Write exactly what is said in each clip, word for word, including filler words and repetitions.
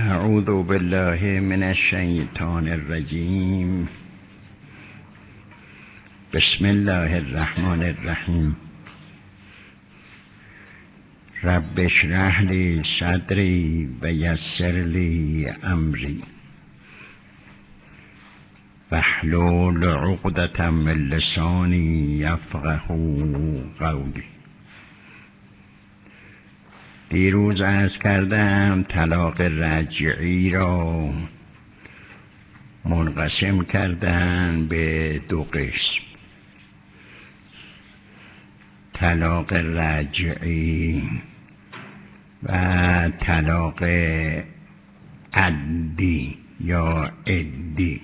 اعوذ بالله من الشیطان الرجیم. بسم الله الرحمن الرحیم. رب اشرح لی صدری و یسر لی امری واحلل عقدة من لسانی یفقهوا قولی. دیروز عرض کردم طلاق رجعی را منقسم کردن به دو قسم: طلاق رجعی و طلاق عدی یا عدی.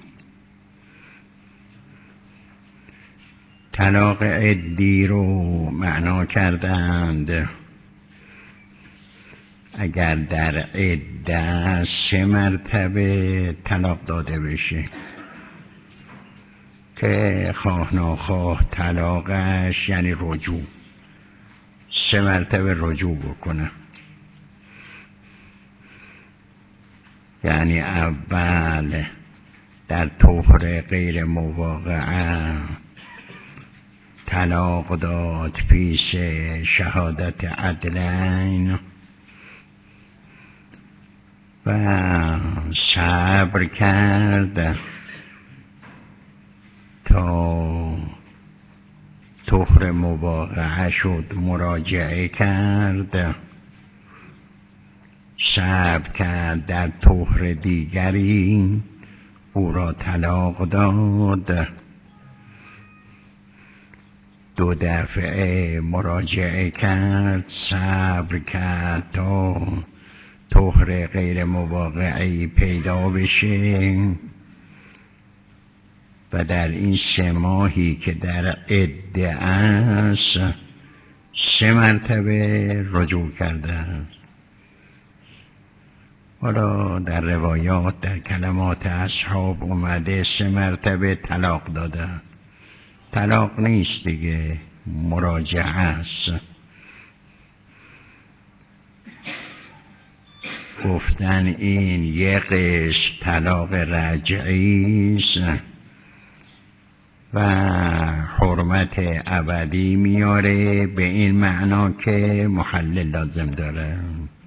طلاق عدی رو معنا کردند اگر در عده سه مرتبه طلاق داده بشه که خواه ناخواه طلاقش یعنی رجوع، سه مرتبه رجوع بکنه. یعنی اول در طهر غیر مواقعه طلاق داد پیش شهادت عدلین و صبر کرد تا طهر مواقعه شد، مراجعه کرد، صبر کرد، در طهر دیگری او را طلاق داد، دو دفعه مراجعه کرد، صبر کرد تا طهر غیر مواقعی پیدا بشه و در این سه ماهی که در عده است سه مرتبه رجوع کرده. حالا در روایات در کلمات اصحاب اومده سه مرتبه طلاق داده. طلاق نیست دیگه، مراجعه است. گفتن این یک قسم طلاق رجعی است و حرمت ابدی میاره، به این معنا که محلل لازم داره.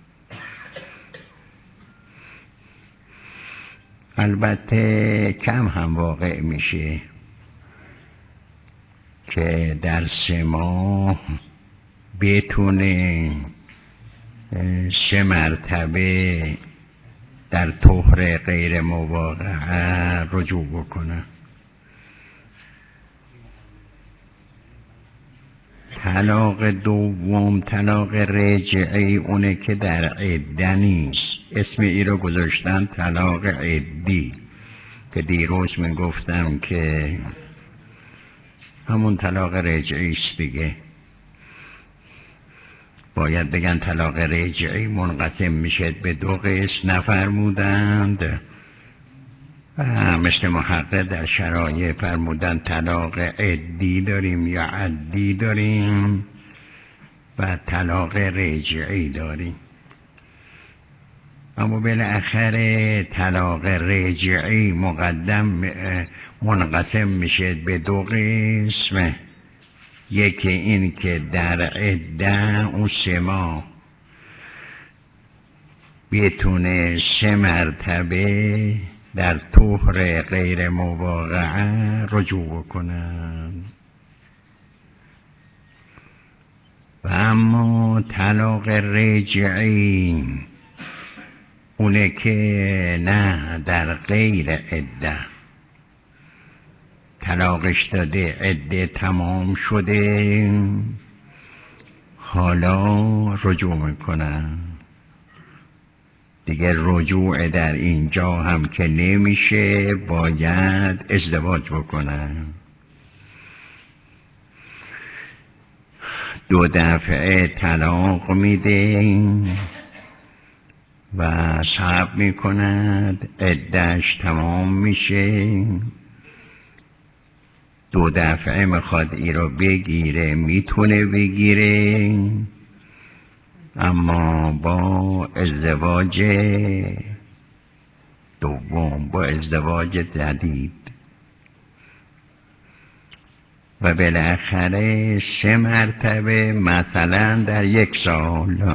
البته کم هم واقع میشه که در سه ماه بتونه سه مرتبه در طهر غیر مواقعه رجوع بکنه. طلاق دوم طلاق رجعی اونه که در عده نیست، اسم ای رو گذاشتن طلاق عدی که دیروز من گفتم که همون طلاق رجعی است دیگه. باید بگن طلاق رجعی منقسم میشه به دو قسم، نفرمودند و مثل محقق در شرایع فرمودن طلاق عدی داریم یا عدی داریم و طلاق رجعی داریم. اما بالاخره طلاق رجعی مقدم منقسم میشه به دو قسم: یکی این که در عده اون سه ماه بتونه سه مرتبه در طهر غیر مواقعه رجوع بکنن. و اما طلاق رجعی اونه که نه، در غیر عده طلاقش داده، عده تمام شده، حالا رجوع میکنن دیگه. رجوع در اینجا هم که نمیشه، باید ازدواج بکنن. دو دفعه طلاق میده و صبر میکند، عدهش تمام میشه، دو دفعه میخواد ای رو بگیره، میتونه بگیره، اما با ازدواج دوم با ازدواج جدید و بالاخره سه مرتبه مثلا در یک سال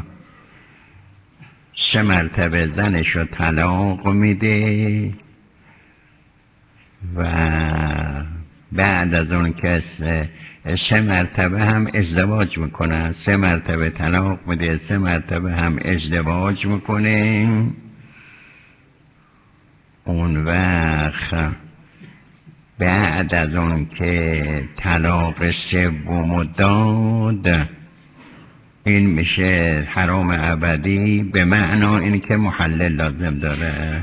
سه مرتبه زنشو طلاق میده و بعد از اون که سه مرتبه هم ازدواج میکنه، سه مرتبه طلاق میده، سه مرتبه هم ازدواج میکنه. اون وقت بعد از اون که طلاق سوم داد، این میشه حرام ابدی، به معنا این که محلل لازم داره.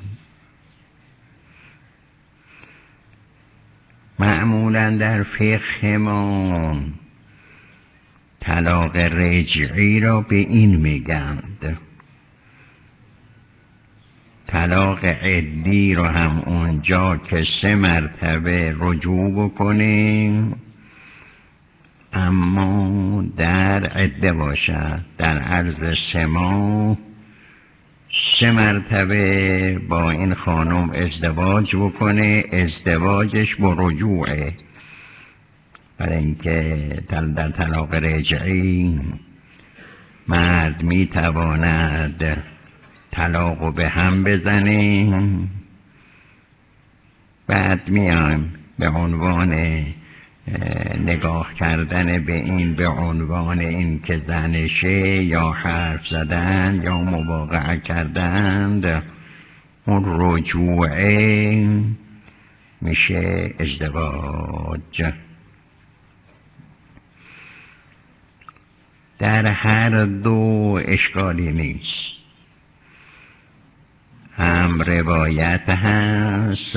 معمولا در فقه ما طلاق رجعی را به این میگند. طلاق عدی رو هم اونجا که سه مرتبه رجوع بکنیم اما در عده باشد، در عرض سه ماه سه مرتبه با این خانم ازدواج بکنه، ازدواجش با رجوعه. برای اینکه در طلاق رجعی مرد میتواند طلاقو به هم بزنه، بعد میایم به عنوان نگاه کردن به این به عنوان این که زنشه یا حرف زدن یا مواقعه کردند، اون رجوعه میشه ازدواج. در هر دو اشکالی نیست، هم روایت هست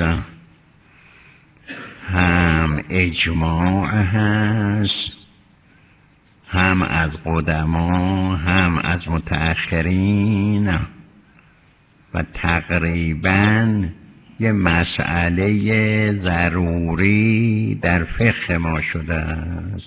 هم اجماع هست، هم از قدما هم از متأخرین و تقریبا یه مسئله ضروری در فقه ما شده است.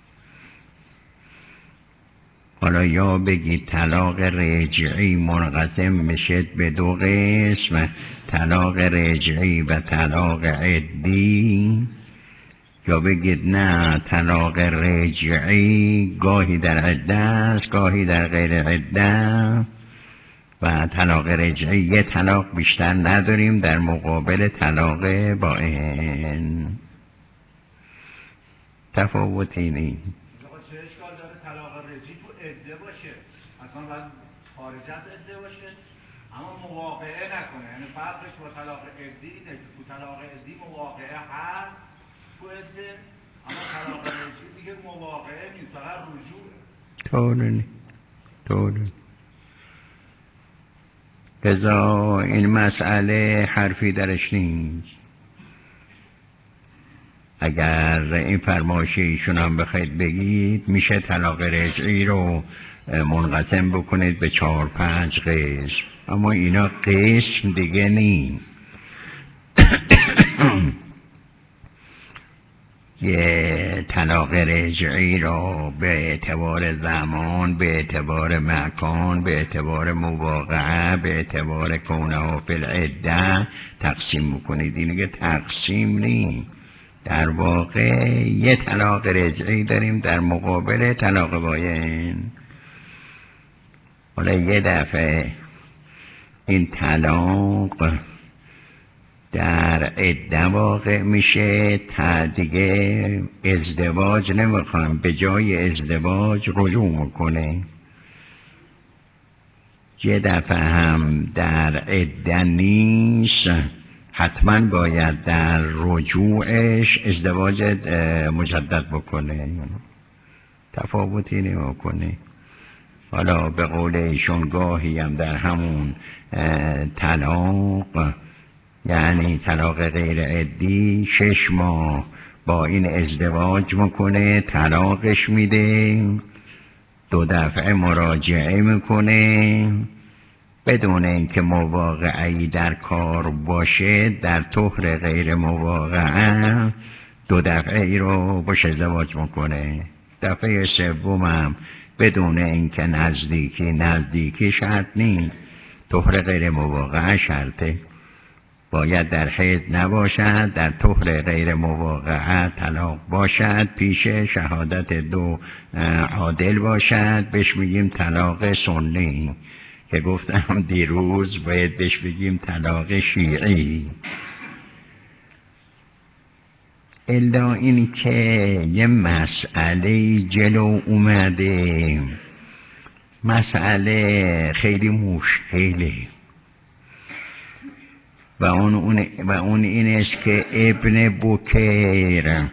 حالا یا بگید طلاق رجعی منقسم میشه به دو قسم، طلاق رجعی و طلاق عدی، یا بگید نه طلاق رجعی گاهی در عده است گاهی در غیر عده و طلاق رجعی یه طلاق بیشتر نداریم در مقابل طلاق بائن. تفاوتی نیست. چه اشکال داره طلاق رجعی تو عده باشه؟ حتما باید خارج از عده باشه اما مواقعه نکنه. یعنی فرقش با طلاق عدی اینه که تو طلاق عدی مواقعه هست تو عده، اما طلاق رجعی دیگه مواقعه نیست، فقط رجوعه. طوره نی طوره لذا این مسئله حرفی درش نیست. اگر این فرمایش ایشون هم بخواید بگید میشه طلاق رجعی رو منقسم بکنید به چهار پنج قسم، اما اینا قسم دیگه نی. یه طلاق رجعی را به اعتبار زمان، به اعتبار مکان، به اعتبار مواقعه، به اعتبار کونه فی العده تقسیم میکنید. این دیگه تقسیم نی، در واقع یه طلاق رجعی داریم در مقابل طلاق بائن. حالا یه دفعه این طلاق در عده واقع میشه، تا دیگه ازدواج نمیخوام، به جای ازدواج رجوع میکنه. یه دفعه هم در عده نیست، حتما باید در رجوعش ازدواج مجدد بکنه، تفاوتی نمیکنه. حالا به قول ایشون گاهی هم در همون طلاق، یعنی طلاق غیر عدی، شش ماه با این ازدواج میکنه، طلاقش میده، دو دفعه مراجعه میکنه بدون اینکه مواقعه‌ای در کار باشه، در طهر غیر مواقعه دو دفعه ای رو باش ازدواج میکنه. دفعه سوم هم بدون اینکه نزدیکی نزدیکی شرط نیست، طهر غیر مواقعه شرطه. باید در حیض نباشد، در طهر غیر مواقعه طلاق باشد، پیش شهادت دو عادل باشد، بهش میگیم طلاق سنی که گفتم دیروز باید بهش بگیم طلاق شیعی. الا این که یه مسئله جلو اومده، مسئله خیلی مشکله و اون, اون, و اون این است که ابن بکیر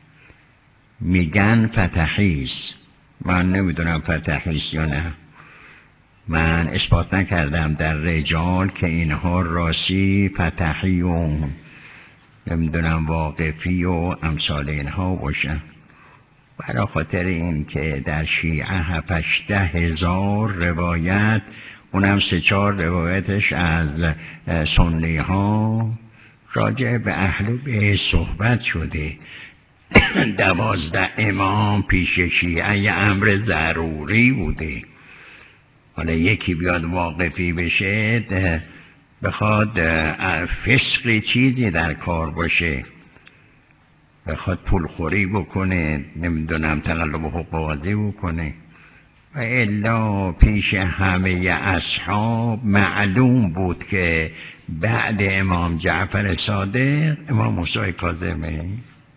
میگن فتحیست. من نمیدونم فتحیست یا نه، من اثبات نکردم در رجال که اینها راسی فتحی و نمیدونم واقفی و امثال اینها باشن. برای خاطر این که در شیعه هفتشته هزار روایت، اونم سه چهار روایتش از سنی ها راجع به اهل بیت صحبت شده. دوازده امام پیش شیعه یه امر ضروری بوده. حالا یکی بیاد واقفی بشه، بخواد فسق چیزی در کار باشه، بخواد پولخوری بکنه، نمیدونم تقلب حقوق بازی بکنه، و الا پیش همه اصحاب معلوم بود که بعد امام جعفر صادق امام موسی کاظمه.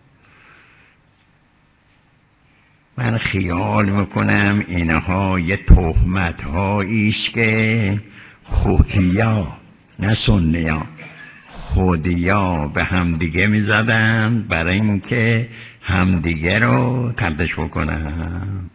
من خیال میکنم اینها یه تهمت هایی است که خودیا، نه سنیا، خودیا به همدیگه میزدن برای اینکه همدیگه رو تردش بکنن.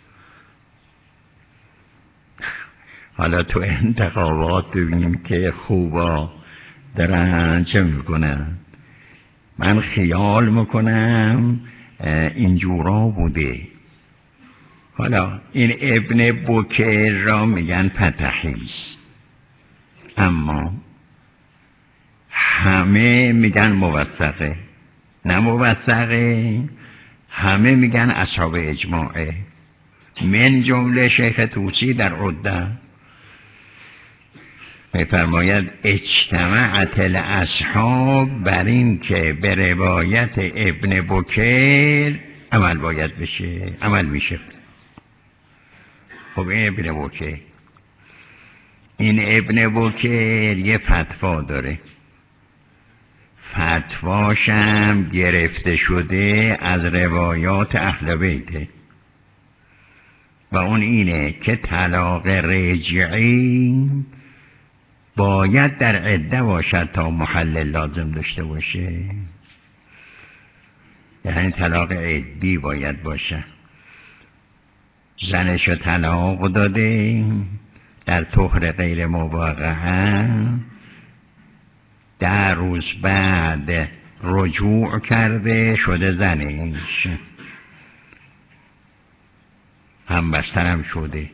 حالا تو انتخابات ببین که خوبا دارن چه میکنن. من خیال میکنم اینجورا بوده. حالا این ابن بکر را میگن فتحیست، اما همه میگن موثقه. نه موثقه، همه میگن اصحاب اجماعه، من جمله شیخ طوسی در عده میفرماید اجتمعت الاصحاب بر این که به روایت ابن بکر عمل باید بشه، عمل میشه. خب این ابن بکر، این ابن بکر یه فتوا داره، فتواشم گرفته شده از روایات اهل بیته و اون اینه که طلاق رجعی باید در عده باشد تا محلل لازم داشته باشه. یعنی طلاق عدی باید باشه. زنشو طلاق داده در طهر غیر مواقعه، ده روز بعد رجوع کرده شده زنش، هم بسترم شده،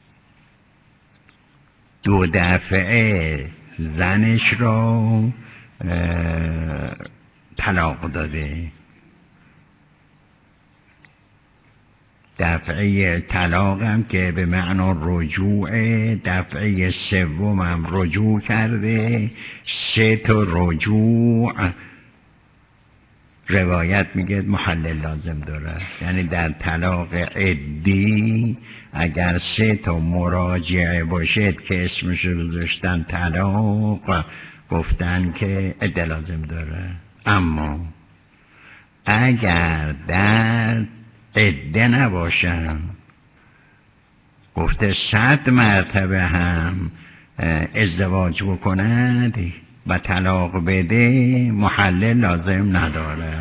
دو دفعه زنش را طلاق داده. دفعه طلاقم که به معنا رجوع، دفعه سومم رجوع کرده. سه تا رجوع روایت میگه محلل لازم داره. یعنی در طلاق عدی اگر سه تا مراجعه باشد که اسمش رو گذاشتن طلاق، گفتن که عده لازم داره. اما اگر در عده نباشن، گفته صد مرتبه هم ازدواج بکند و طلاق بده، محلل لازم نداره.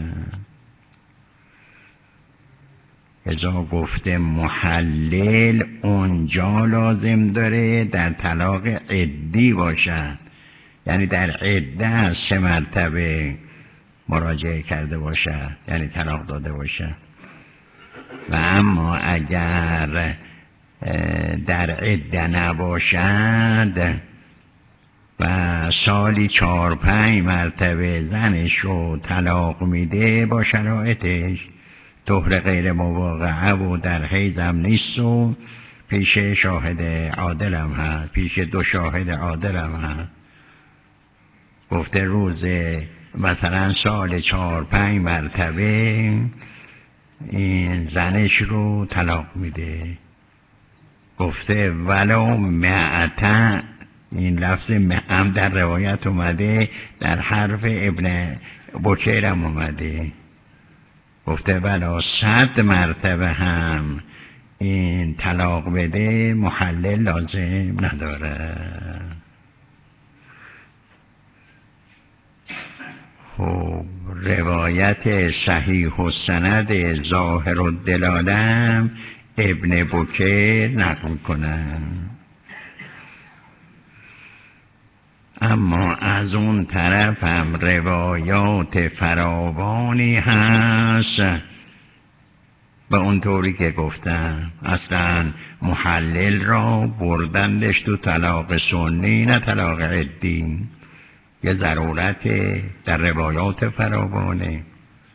ازا گفته محلل اونجا لازم داره در طلاق عدی باشد، یعنی در عده سه مرتبه مراجعه کرده باشد، یعنی طلاق داده باشد. و اما اگر در عده نباشد و سالی چهار پنج مرتبه زنش رو طلاق میده با شرایطش، طهر غیر مواقعه و در حیضم نیست و پیش شاهد عادلم هست، پیش دو شاهد عادلم هست، گفته روز مثلا سال چهار پنج مرتبه این زنش رو طلاق میده. گفته ولو معتا، این لفظ معم در روایت اومده، در حرف ابن بکیرم اومده. گفته ولو صد مرتبه هم این طلاق بده محلل لازم نداره. خب روایت صحیح السند ظاهر الدلالم ابن بکیر نقل کنن. اما از اون طرف هم روایات فراوانی هست به اون طوری که گفتم. اصلا محلل را بردندش تو طلاق سنی نه طلاق عدی. یه ضرورت در روایات فراوانه،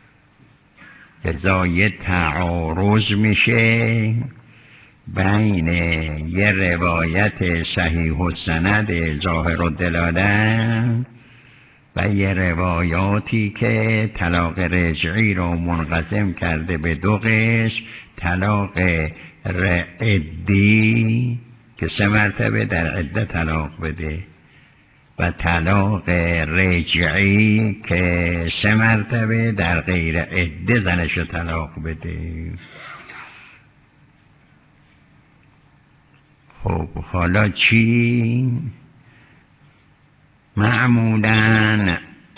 لذا یه تعارض میشه بین یه روایت صحیح السند ظاهر الدلاله و یه روایاتی که طلاق رجعی رو منقسم کرده به دو قسم: طلاق عدی که سه مرتبه در عده طلاق بده و طلاق رجعی که سه مرتبه در غیر عده زنش رو طلاق بده. خب حالا چی؟ معمولاً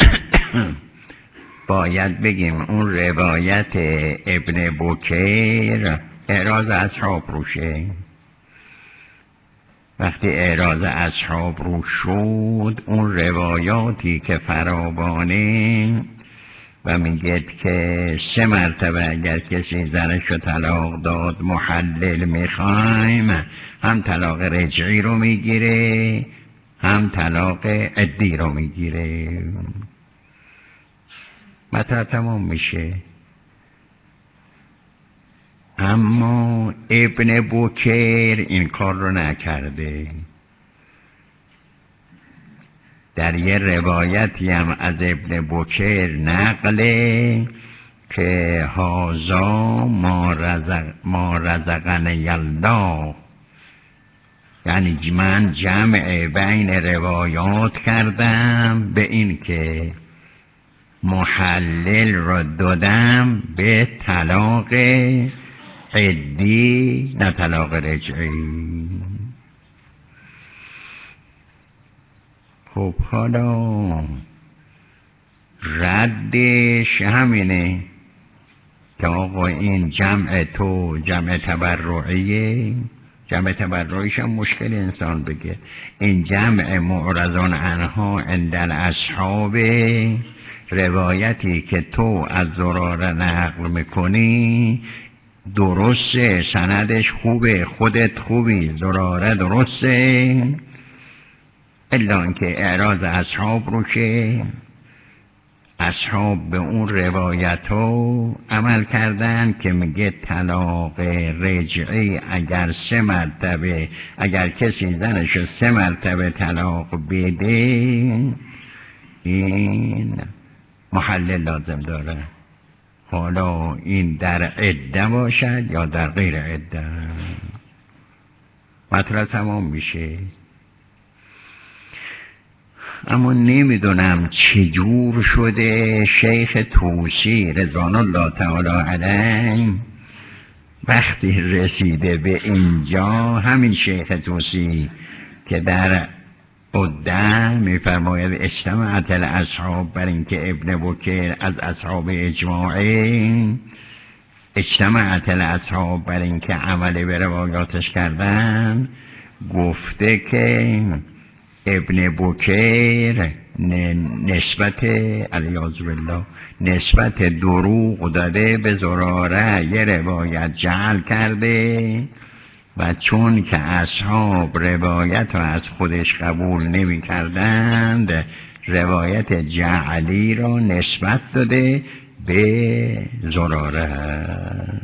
باید بگیم اون روایت ابن بکیر اعراض اصحاب روشه. وقتی اعراض اصحاب رو شد، اون روایاتی که فراوانه و میگه که سه مرتبه اگر کسی زنش رو طلاق داد محلل میخوایم، هم طلاق رجعی رو میگیره هم طلاق عدی رو میگیره. مطلب تمام میشه. اما ابن بکیر این کار رو نکرده. در یه روایتی هم از ابن بکیر نقله که هازا ما, رزق ما رزقنی الله، یعنی من جمع بین روایات کردم به این که محلل را دادم به طلاق عدی نه طلاق رجعی. خب حالا ردش همینه که آقا این جمع تو جمع تبرعیه. جمع تبرعیش هم مشکل انسان بگه این جمع معرضان عنها عند الاصحاب، روایتی که تو از زراره نقل میکنی درسته، سندش خوبه، خودت خوبی، زراره درسته، الا اینکه اعراض اصحاب رو که اصحاب به اون روایت ها عمل کردن که میگه طلاق رجعی اگر سه مرتبه، اگر کسی زنش سه مرتبه طلاق بده این محلل لازم داره، حالا این در عده باشد یا در غیر عده. مطلب تمام میشه. اما نمیدونم چجور شده شیخ طوسی رضوان الله تعالی علیه وقتی رسیده به اینجا، همین شیخ طوسی که در قدم میفرماید اجتماعت الاصحاب، بر اینکه ابن بکیر از اصحاب اجماعی، اجتماعت الاصحاب بر اینکه عمل به روایاتش کردن، گفته که ابن بکیر نسبت علیاذ بالله نسبت دروغ داده به زراره، یه روایت جعل کرده و چون که اصحاب روایت رو از خودش قبول نمی کردند روایت جعلی رو نسبت داده به زراره.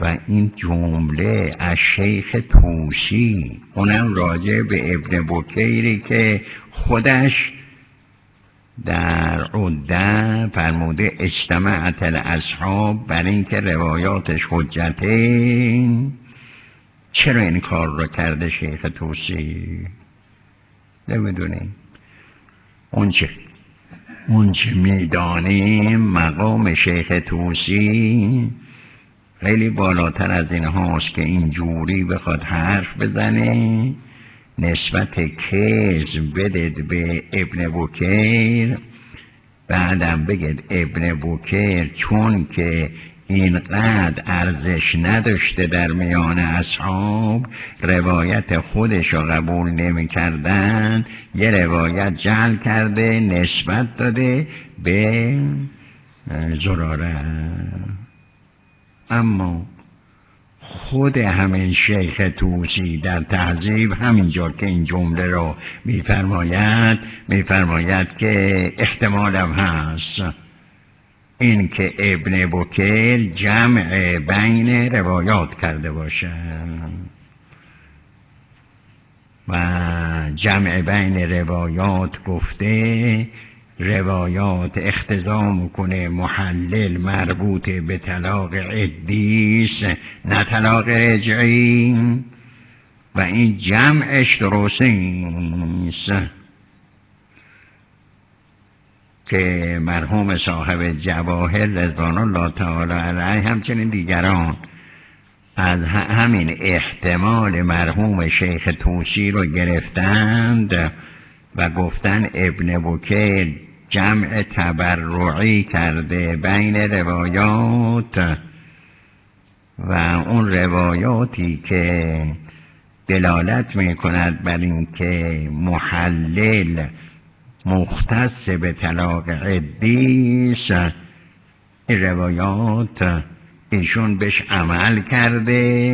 و این جمله از شیخ طوسی، اونم راجع به ابن بکیری که خودش در عده فرموده اجتمعت الاصحاب بر این که روایاتش حجته. چرا این کار رو کرده شیخ طوسی؟ نمیدونیم. اون چه اون چه میدانیم مقام شیخ طوسی خیلی بالاتر از این هاست که اینجوری بخواد حرف بزنه نسبت کذب بدید به ابن بکیر، بعدم بگید ابن بکیر چون که اینقدر ارزش نداشته در میان اصحاب روایت خودش رو قبول نمی کردن، یه روایت جعل کرده نسبت داده به زراره. اما خود همین شیخ طوسی در تهذیب همینجا که این جمله رو میفرماید میفرماید که احتمالم هست این که ابن بکیر جمع بین روایات کرده باشه و جمع بین روایات گفته روایات اختزا میکنه محلل مربوط به طلاق عدیس نه طلاق رجعی و این جمعش درست نیست که مرحوم صاحب جواهر رضوان الله تعالی علیه همچنین دیگران از همین احتمال مرحوم شیخ طوسی رو گرفتند و گفتن ابن بکیر جمع تبرعی کرده بین روایات و اون روایاتی که دلالت می کند بر این که محلل مختص به طلاق عدیس، این روایات ایشون بهش عمل کرده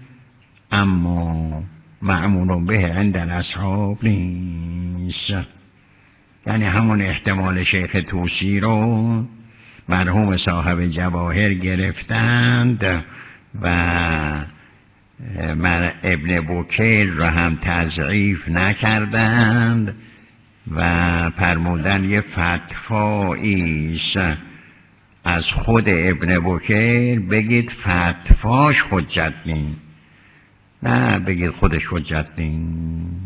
اما معمول به عند اصحاب نیست. یعنی همون احتمال شیخ طوسی رو مرحوم صاحب جواهر گرفتند و من ابن بکیر را هم تضعیف نکردند و فرمودن یه فتواییست از خود ابن بکیر بگید فتواش حجت نیست، نه بگید خودش حجت نیست.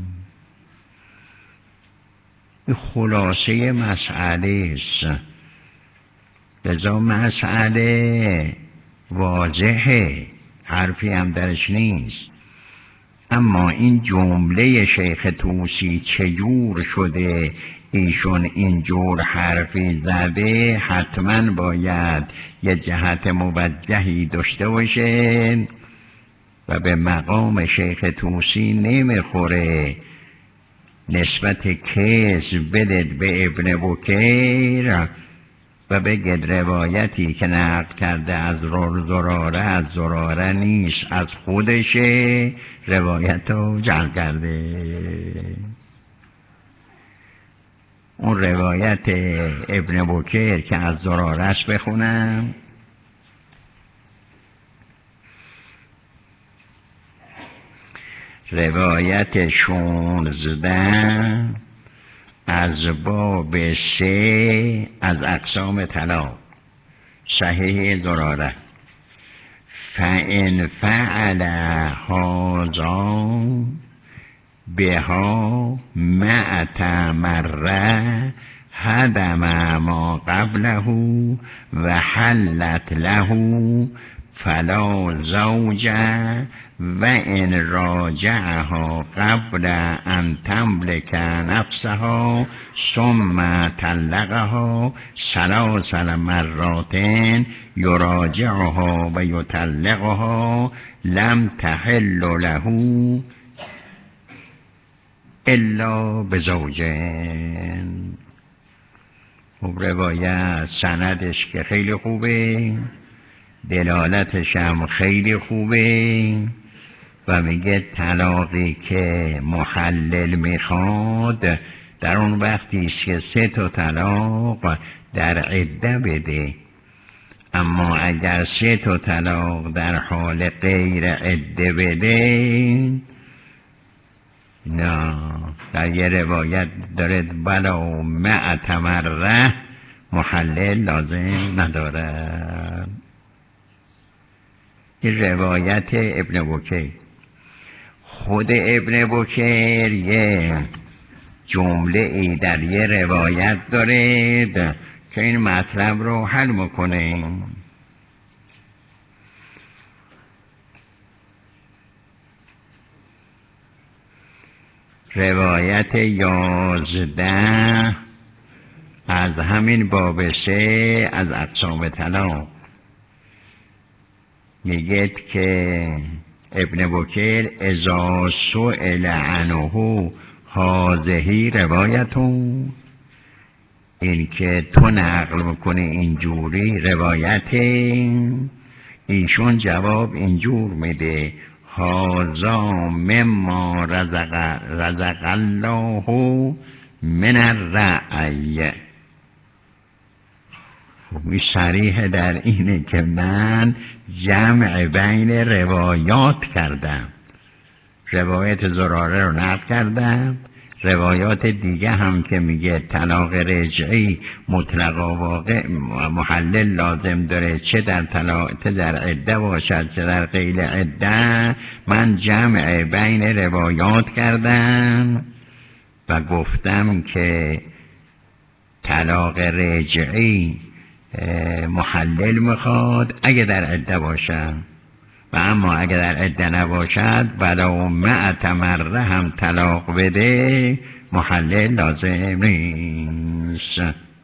این خلاصه مسئله است. لذا مسئله واضحه، حرفی هم درش نیست. اما این جمله شیخ طوسی چجور شده ایشون اینجور حرفی زده، حتما باید یه جهت موجهی داشته باشه و به مقام شیخ طوسی نمیخوره نسبت کذب بدید به ابن بکیر و بگید روایتی که نقل کرده از زراره از زراره نیست، از خودشه، روایت رو جعل کرده. اون روایت ابن بکیر که از زرارش بخونم: روایت شونزده از باب سه از اقسام طلاق، صحیح زراره: فَإِنْ فعل هذا بها مئة مرة هدم ما قبله و حلت له فلا زوج و ان راجعها قبل ان تملك نفسها ثم طلقها ثلاث مرات یراجعها و یطلقها لم تحل له الا بزوجین. خب روایت سندش که خیلی خوبه، دلالتش هم خیلی خوبه و میگه طلاقی که محلل میخواد در اون وقتی که سه تا طلاق در عده بده، اما اگر سه تا طلاق در حال غیر عده بده، نه، در یه روایت داره بلا مع مره محلل لازم ندارد. این روایت ابن بکیر. خود ابن بکیر یه جمله ای در یه روایت دارد که این مطلب رو حل میکنه. روایت یازده از همین باب سه از اقسام طلاق میگه که ابن بکیر اذا سئل عنه هذه روایتون، این که تو نقل میکنه اینجوری روایت، ایشون جواب اینجور میده هذا مما رزق رزق الله من الرأی. خب صریح در اینه که من جمع بین روایات کردم، روایت زراره رو نقل کردم، روایات دیگه هم که میگه طلاق رجعی مطلقا واقع محلل لازم داره، چه در طلاق چه در عده باشد چه در غیر عده، من جمع بین روایات کردم و گفتم که طلاق رجعی محلل میخواد اگه در عده باشد، و اما اگر در عده نباشد بلا مع مره هم طلاق بده محلل لازم نیست.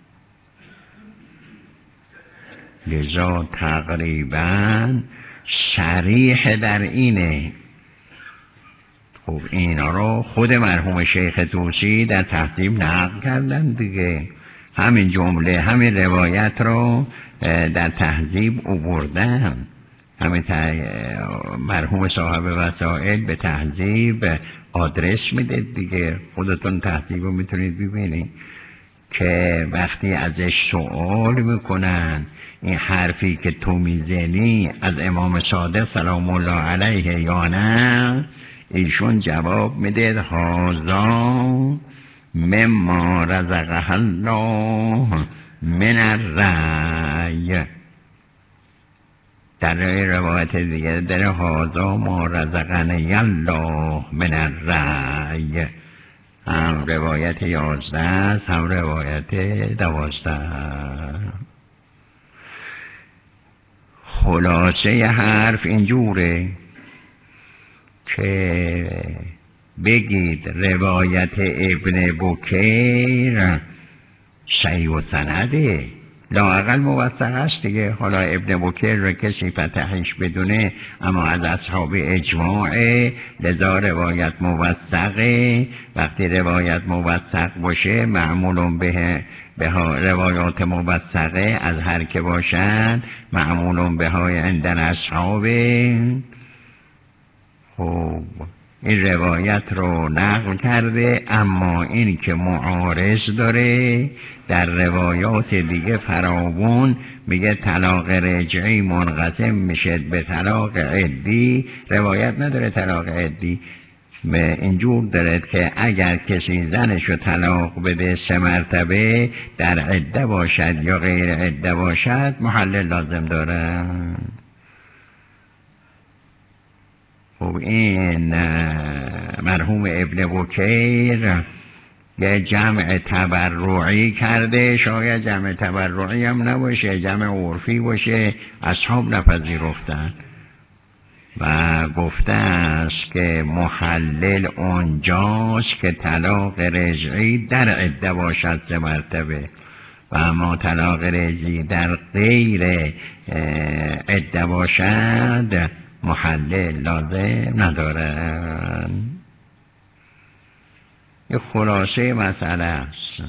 لذا تقریبا صریح در اینه. خب اینا رو خود مرحوم شیخ طوسی در تهذیب نقل کردن دیگه، همین جمله همین روایت رو در تهذیب آوردن. همین مرحوم صاحب وسائل به تهذیب آدرس میده دیگه، خودتون تهذیب رو میتونید ببینید که وقتی ازش سوال میکنن این حرفی که تو میزنی از امام صادق سلام الله علیه یا نه، ایشون جواب میده هذا مما رزقه الله من الرأی. در روایت دیگه در هذا ما رزقنی الله من الرأی، هم روایت یازده است هم روایت دوازده. خلاصه حرف اینجوره که بگید روایت ابن بکیر صحیح و سنده، لااقل موثق است دیگه. حالا ابن بکیر رو کسی فتحش بدونه، اما از اصحاب اجماعه، لذا روایت موثقه. وقتی روایت موثق باشه معمول به به روایات موثقه از هر که باشن معمول به های عندن اصحابه. خب این روایت رو نقل کرده، اما این که معارض داره در روایات دیگه فراوون، میگه طلاق رجعی منقسم میشه به طلاق عدی، روایت نداره طلاق عدی. به اینجور داره که اگر کسی زنشو طلاق بده سه مرتبه در عده باشد یا غیر عده باشد محلل لازم داره. خب این مرحوم ابن بکیر یه جمع تبرعی کرده، شاید جمع تبرعی هم نباشه، جمع عرفی باشه، اصحاب نپذیرفتن و گفته است که محلل اونجاست که طلاق رجعی در عده باشد سه مرتبه، و اما طلاق رجعی در غیر عده باشد محلل لازم ندارن. یه خلاصه مسئله است.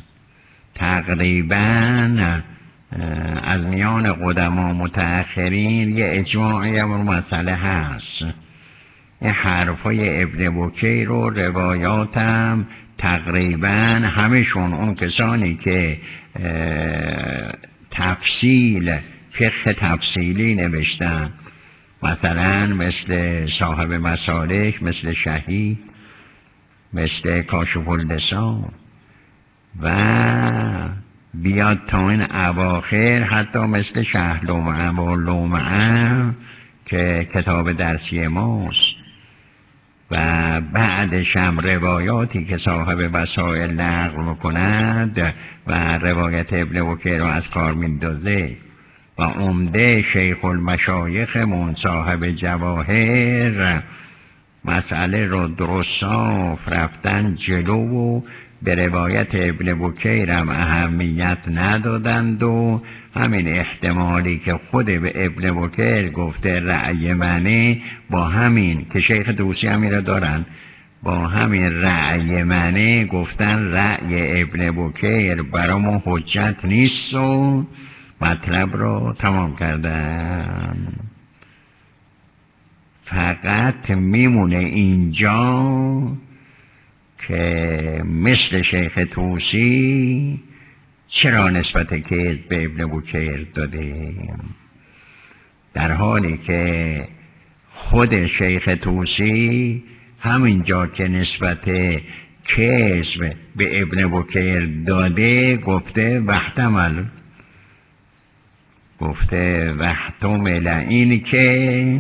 تقریبا از میان قدما متأخرین یه اجماعی هم مسئله هست. این حرفای ابن بکیر رو روایاتم تقریبا همشون، اون کسانی که تفصیل فقه تفصیلی نوشتن، مثلا مثل صاحب مسالک، مثل شهید، مثل کاشف اللسان، و بیاد تا این اواخر حتی مثل شهر لمعه و لمعه که کتاب درسی ماست، و بعدش هم روایاتی که صاحب وسائل نقل میکند و روایت ابن وکیر رو از کار میندازه، و عمده شیخ المشایخمون صاحب جواهر مسئله رو درست صاف رفتن جلو و به روایت ابن بکیر هم اهمیت ندادند و همین احتمالی که خود به ابن بکیر گفته رأی منه، با همین که شیخ طوسی هم میره دارن، با همین رأی منه گفتن رأی ابن بکیر برای ما حجت نیست و مطلب رو تمام کردن. فقط میمونه اینجا که مثل شیخ طوسی چرا نسبت کذب به ابن بکیر داده، در حالی که خود شیخ طوسی همینجا که نسبت کذب به ابن بکیر داده گفته وحتمل، گفته وحتمل این که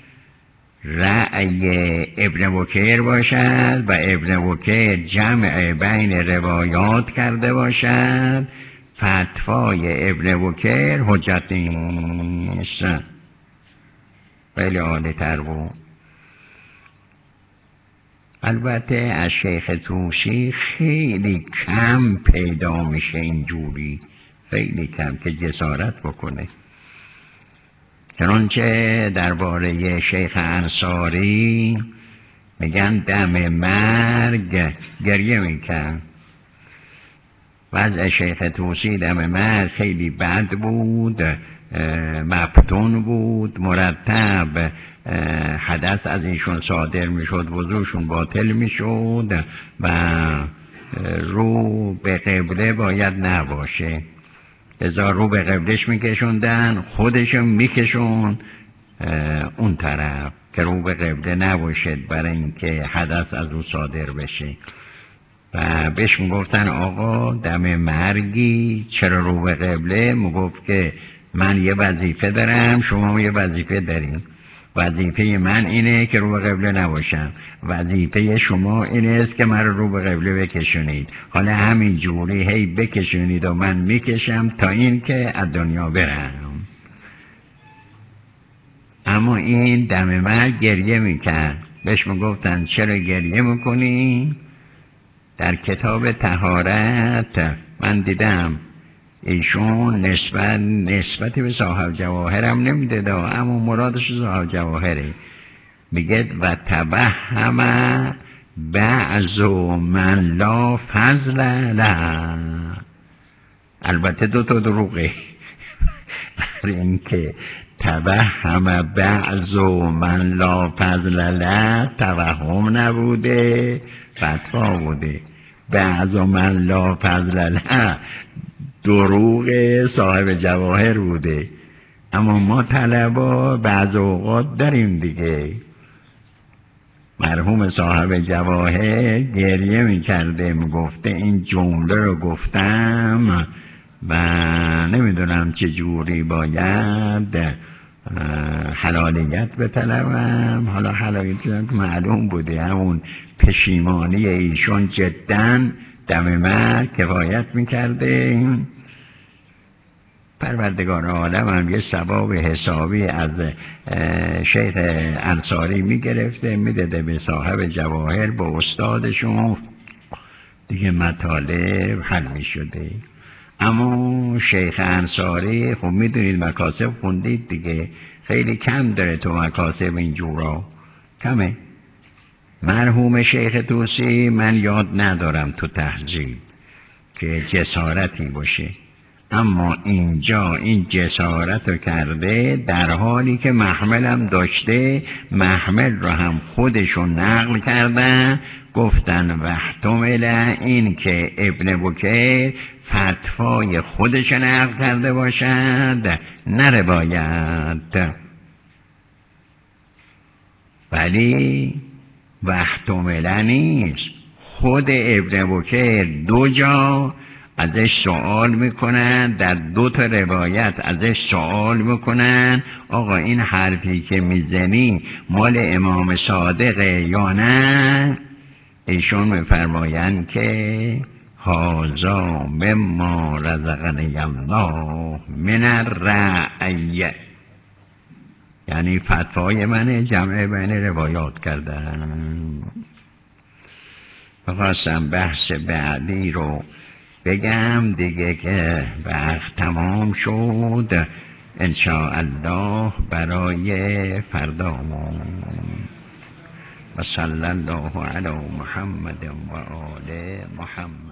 رأی ابن بکیر باشد و ابن بکیر جمع بین روایات کرده باشد، فتوای ابن بکیر حجت نیست. خیلی عالی تر بود. البته از شیخ طوسی خیلی کم پیدا میشه اینجوری، خیلی کم که جسارت بکنه. چنانچه درباره شیخ انصاری میگن دم مرگ گریه میکن. وضع شیخ طوسی دم مرگ خیلی بد بود، مفتون بود، مرتب حدث از ایشون صادر میشد، وضوشون باطل میشد و رو به قبله باید نباشه، لذا رو به قبلش میکشوندن، خودشون میکشون اون طرف که رو به قبله نباشد برای اینکه حدث از او صادر بشه. و بهش میگفتن آقا دم مرگی چرا رو به قبله؟ میگفت که من یه وظیفه دارم، شما یه وظیفه دارین. وظیفه من اینه که رو به قبله نباشم، وظیفه شما اینه است که من رو به قبله بکشونید. حالا همین جوری هی بکشونید و من میکشم تا این که از دنیا برم. اما این دم مرگ گریه میکرد. بهش میگفتن چرا گریه میکنی؟ در کتاب طهارت من دیدم ایشون نسبت نسبتی به صاحب جواهرم نمیده، اما مرادش صاحب جواهره. میگه و تبهم بعض من لا فضل له. البته دو تا دروغه، برای اینکه تبهم بعض من لا فضل له توهم نبوده، فتوا بوده. بعض من لا فضل له دروغ صاحب جواهر بوده. اما ما طلبا بعض اوقات داریم دیگه. مرحوم صاحب جواهر گریه میکرده، میگفته این جمله رو گفتم و نمیدونم چجوری باید حلالیت بطلبم. حالا حلالیت معلوم بوده، همون پشیمانی ایشون جداً دم مرگ کفایت میکرده. پروردگار عالم هم یه ثواب حسابی از شیخ انصاری میگرفته میداده به صاحب جواهر، به استادشون، دیگه مطالب حل میشده. اما شیخ انصاری خب میدونید مکاسب خوندید دیگه، خیلی کم داره تو مکاسب اینجورا، کمه. مرحوم شیخ طوسی من یاد ندارم تو تهذیب که جسارتی باشه، اما اینجا این جسارت رو کرده در حالی که محملم داشته. محمل رو هم خودشون نقل کردن، گفتن وحتمل این که ابن بکیر فتوای خودش نقل کرده باشد نه روایت. ولی وحتمله نیست. خود ابن بکر دو جا ازش سوال میکنن، در دو تا روایت ازش سوال میکنن آقا این حرفی که میزنی مال امام صادقه یا نه؟ ایشون میفرمایند که هازا مما رزقنی الله من الرأی، یعنی فتوای من جمع بین روایات کردن. بخواستم بحث بعدی رو بگم دیگه که وقت تمام شد، انشاءالله برای فردامون. و صلی الله علی محمد و آل محمد.